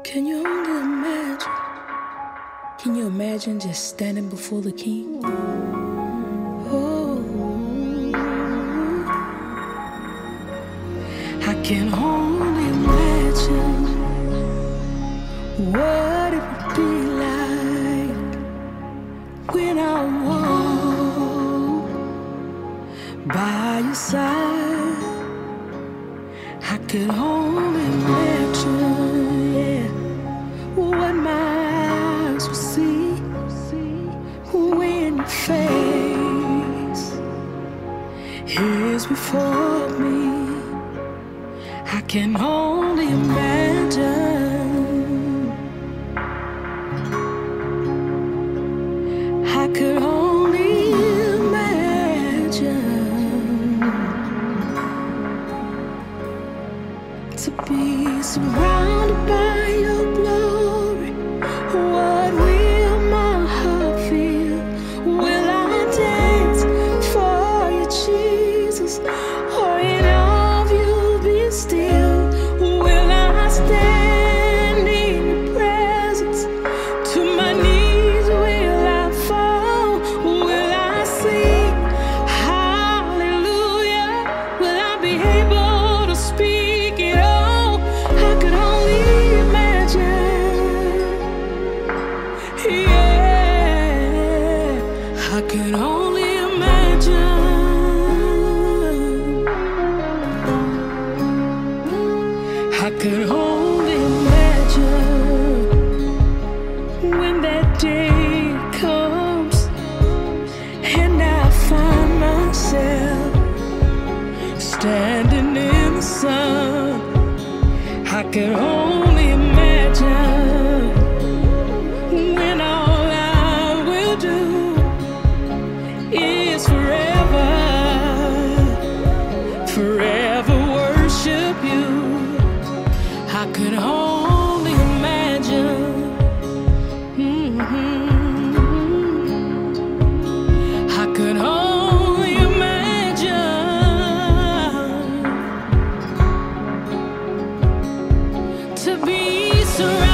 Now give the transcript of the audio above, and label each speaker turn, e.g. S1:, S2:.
S1: Can you only imagine? Can you imagine just standing before the King? Oh, I can only imagine what it would be like when I walk by your side. I could only imagine, yeah, what my eyes will see when your face is before me. I can only imagine. I could only imagine to be surrounded by your glory. What will my heart feel? Will I dance for you, Jesus? Or in all of you be still? Will I stand in your presence? To my knees will I fall? Will I sing hallelujah? Will I be able to speak it all? I could only imagine. Yeah, I could only imagine. I could only imagine when that day comes and I find myself standing in the sun. I could only imagine when all I will do is forever worship you. I could only imagine. I could only imagine to be surrounded